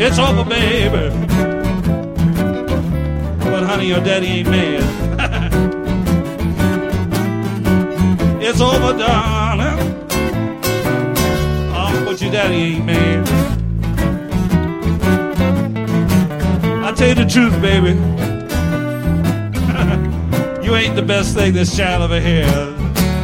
It's over, baby. But honey, your daddy ain't mad. It's over, darling. Oh, but your daddy ain't mad. I tell you the truth, baby. You ain't the best thing this child ever had.